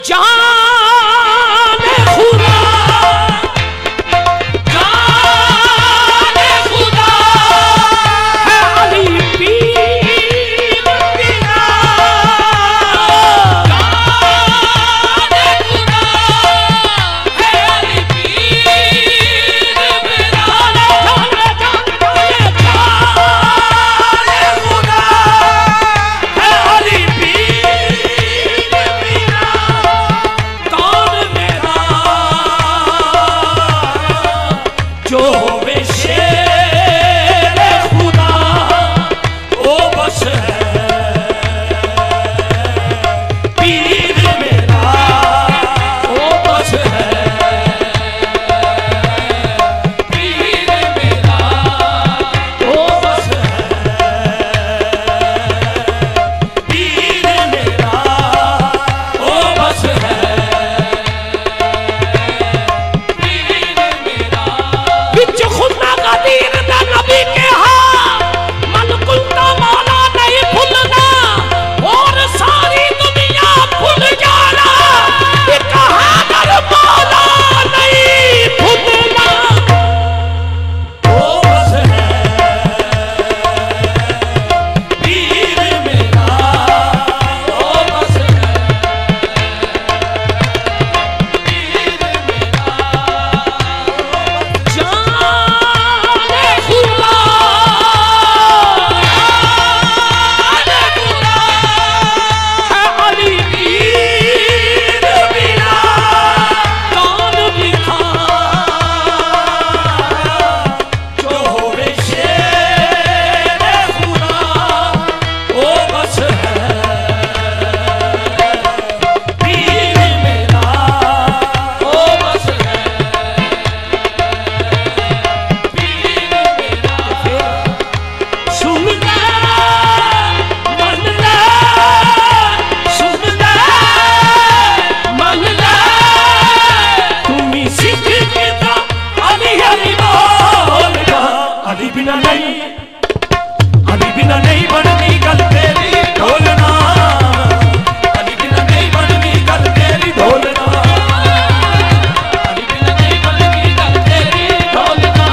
जाने खुदा जाने खुदा है अली पीर मेरा जाने खुदा है अली पीर मेरा जाने खुदा है अली पीर मेरा कौन मेरा जो होवे शेर खुदा ओ बस है पीर मेरा ओ बस है पीर मेरा ओ बस है पीर मेरा ओ बस है बिच खुदा का दीन दा नबी के हाँ मन कुलता मौला नहीं भूलना और सारी दुनिया भूल जाना ये कहा कर मौला नहीं भूलना ओ बस है पीर मेरा ओ बस है पीर मेरा जाने खुदा जाने खुदा है अली पीर मेरा कौन लिखा जो होवे शेर खुदा ओ बस है पीर मेरा ओ बस है सुन ले मन ले सुन ले मन ले तुम्ही सिख के ता अली अली बोलना अली बिना नहीं बननी गल तेरी ढोलना अली बिना नहीं बननी गल तेरी ढोलना अली बिना नहीं बननी गल तेरी ढोलना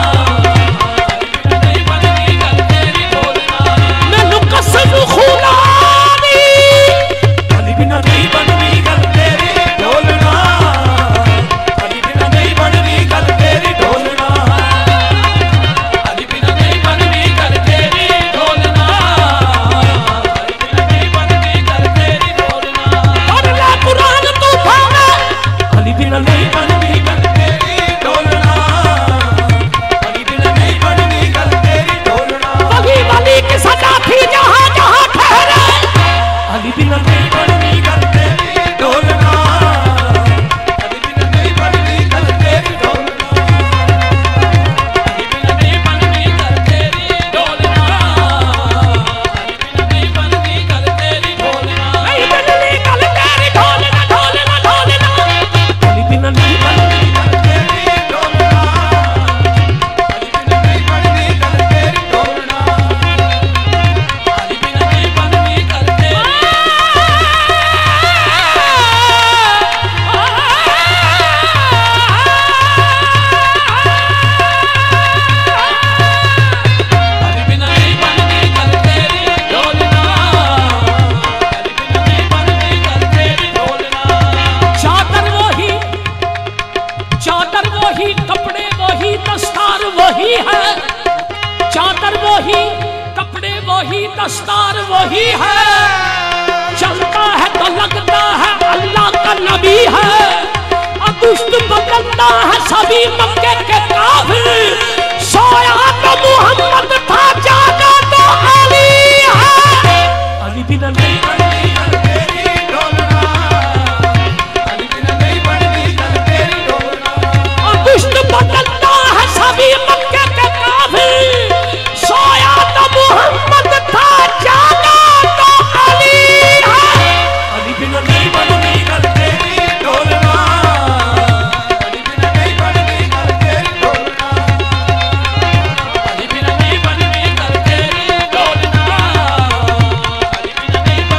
अली बिना नहीं बननी गल तेरी ढोलना मैनू कसम खुदा दी अली बिना नहीं बननी गल तेरी ढोलना अली बिना नहीं बननी गल तेरी ढोलना अली बिना नहीं बननी गल तेरी ढोलना अली बिना नहीं बननी गल तेरी ढोलना पढ़ ले कुरान तू भावे अली बिना नहीं बननी गल तेरी ढोलना अली बिना नहीं बननी गल तेरी ढोलना वही वाली की सजा थी जहां जहां ठहरे अली बिना नहीं बननी गल तेरी ढोलना अली बिना नहीं बननी गल तेरी ढोलना अली बिना नहीं बननी गल तेरी ढोलना अली बिना नहीं बननी गल तेरी ढोलना नहीं बननी गल तेरी ढोलना ढोलना ढोलना अली बिना नहीं बननी गल तेरी ढोलना अली बिना नहीं बननी गल तेरी ढोलना अली बिना नहीं बननी गल तेरी अली बिना नहीं बननी गल तेरी ढोलना अली बिना नहीं बननी गल तेरी ढोलना चादर वही कपड़े वही दस्तार वही है चादर वही कपड़े वही दस्तार वही है चलता है तो लगता है अल्लाह का नबी है दुष्ट बदलता है सभी मक्के के काफिर सोया तो मोहम्मद था जागा तो अली है अली बिना नहीं बननी गल तेरी ढोलना अली बिना नहीं बननी गल तेरी ढोलना दुष्ट बदलता है सभी मक्के के काफिर सोया तो मोहम्मद था जागा तो अली है अली बिना नहीं बननी गल तेरी ढोलना अली बिना नहीं बननी गल तेरी ढोलना अली बिना नहीं बननी गल तेरी ढोलना अली बिना नहीं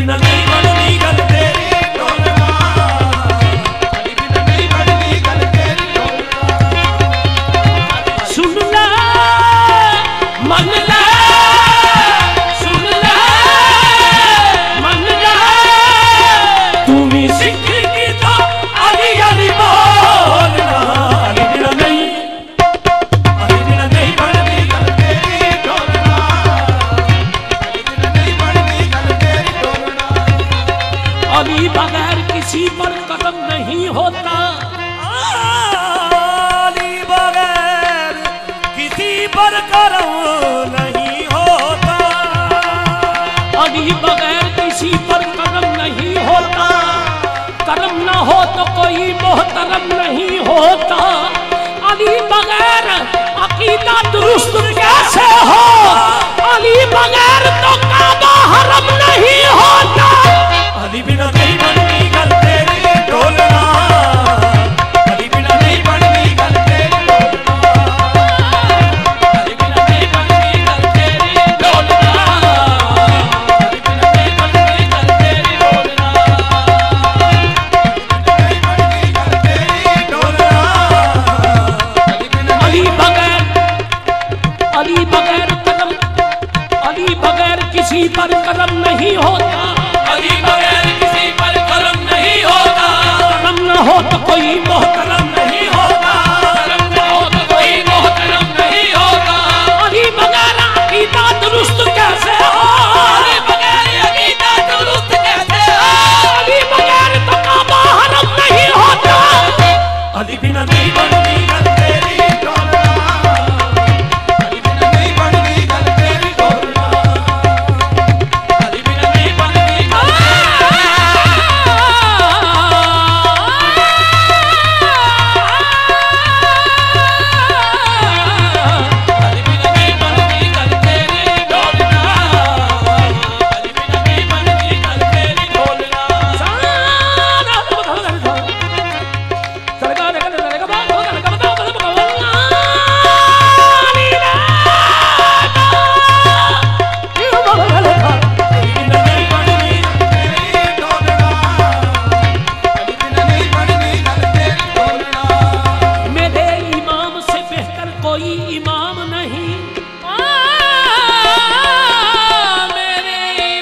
बिना नहीं बननी गल तेरी ढोलना, अली बिना नहीं बननी गल तेरी ढोलना। सुन ले मन ले, सुन ले मन ले, तू भी सिख की तो अली अली बोलना, अली बिना नहीं, अली बिना नहीं बननी गल तेरी ढोलना, अली बिना नहीं बननी गल तेरी ढोलना। अली बगैर किसी पर कदम नहीं होता, अली बगैर किसी पर करम नहीं होता, अली बगैर किसी पर कदम नहीं होता, करम ना हो तो कोई मोहतरम नहीं होता, अली बगैर अकीदा दुरुस्त कैसे हो, अली बगैर तो काबा हरम नहीं होता। अली बिना नहीं बननी गल तेरी ढोलना, अली बिना नहीं बननी गल तेरी ढोलना, अली बिना नहीं बननी गल तेरी ढोलना, अली बिना नहीं बननी गल तेरी ढोलना, अली बिना नहीं बननी गल तेरी ढोलना। अली बगैर, अली बगैर कदम, अली बगैर किसी पर कदम नहीं होता, अली बगैर किसी पर करम नहीं होता, करम न हो तो कोई मोहतरम नहीं होता, करम न हो तो कोई मोहतरम नहीं होता, अली बगैर अकीदा दुरुस्त कैसे हो, अली बगैर अकीदा दुरुस्त कैसे हो, अली बगैर तो काबा हरम नहीं होता। अली बिना नहीं बननी गल तेरी ढोलना, अली बिना नहीं बननी गल तेरी ढोलना, अली बिना नहीं बननी गल अली बिना नहीं बननी गल तेरी ढोलना, अली बिना नहीं बननी गल तेरी ढोलना। मेरे इमाम से बेहतर कोई इमाम नहीं, मेरे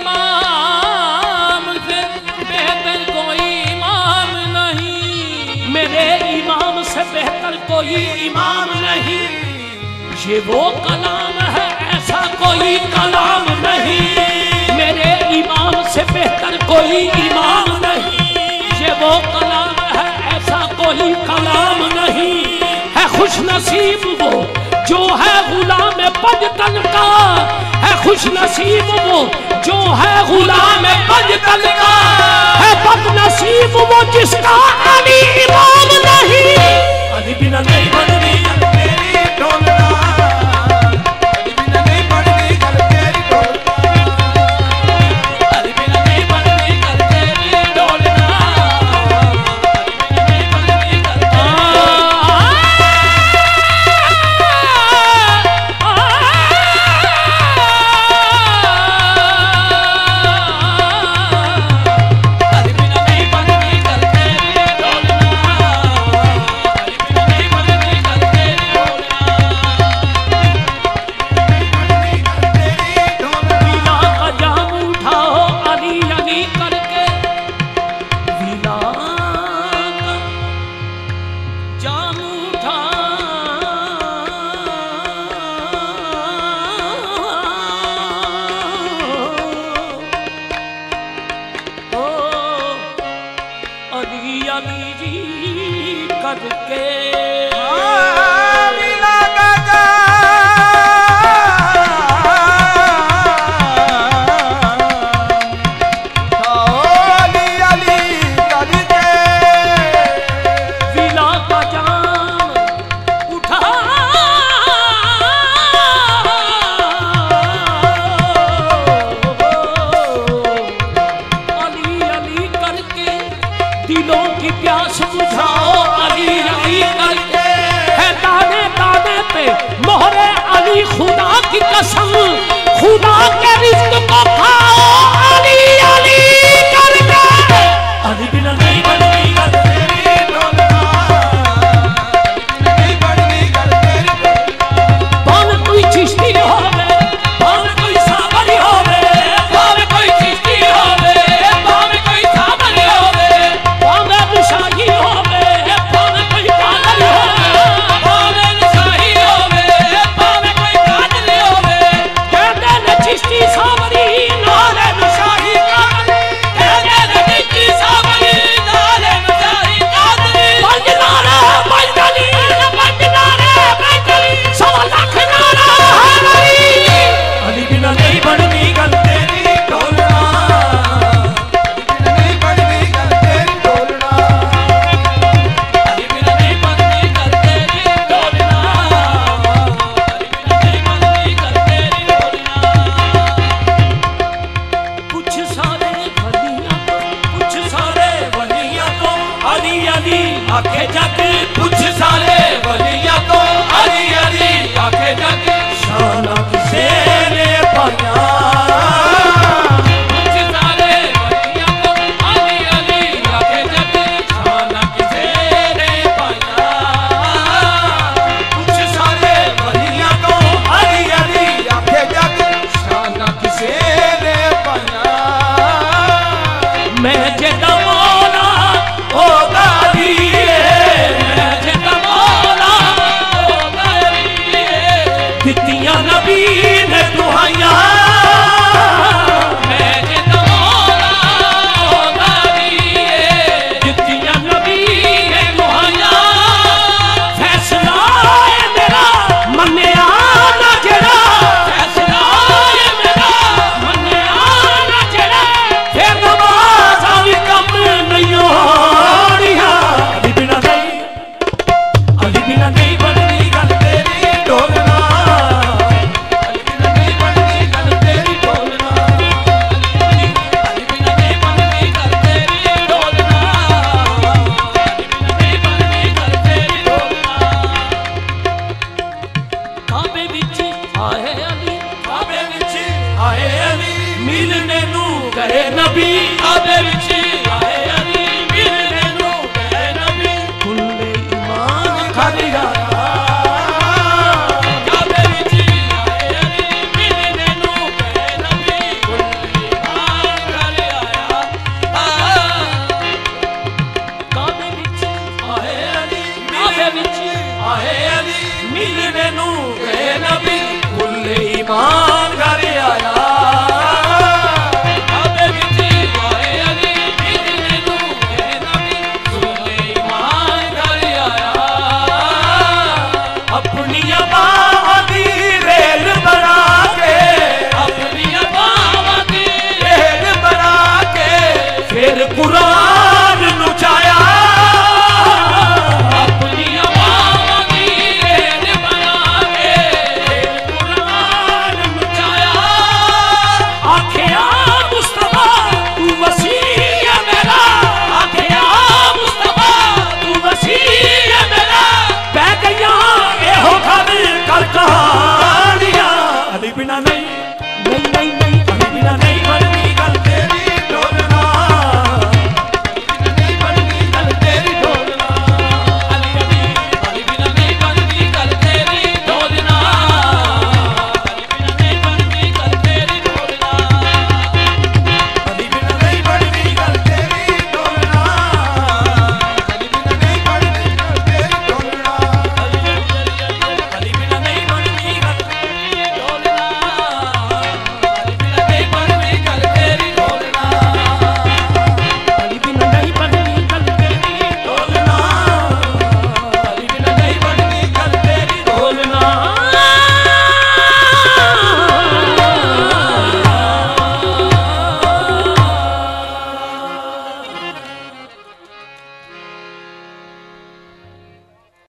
इमाम से बेहतर कोई इमाम नहीं, मेरे इमाम से बेहतर कोई इमाम नहीं, ये वो कलाम है ऐसा कोई कलाम नहीं, मेरे इमाम से बेहतर कोई इमाम नहीं, ये वो कलाम है ऐसा कोई कलाम नहीं, है खुश नसीब वो जो है गुलाम पंजतन का, है खुश नसीब वो जो है गुलाम पंजतन का, है बदनसीब वो जिसका अली इमाम नहीं। अली बिना नहीं बननी गल तेरी ढोलना, अली बिना नहीं बननी गल तेरी ढोलना, अली बिना नहीं बननी गल तेरी ढोलना, अली बिना नहीं बननी गल तेरी अली बिना नहीं बननी गल तेरी ढोलना, अली बिना नहीं बननी गल तेरी ढोलना। वीला का जाम उठाओ अली अली करके, वीला का जाम उठाओ अली अली जी करके, वीला का अली अली करके, वीला का जाम उठाओ अली अली करके, दिलों की प्यास बुझाओ अली अली करके, है दाने दाने पे मोहरे अली खुदा की कसम, खुदा के रिज़्क़ को खाओ अली अली आखे जग कुछ सारे वलिया तो अली अली आखे जग शाना किसे ने पाया कुछ सारे वलिया तो अली अली आखे जग शाना किसे ने पाया कुछ सारे वलिया तो अली अली आखे जग शाना किसे ने पाया मैं जेदा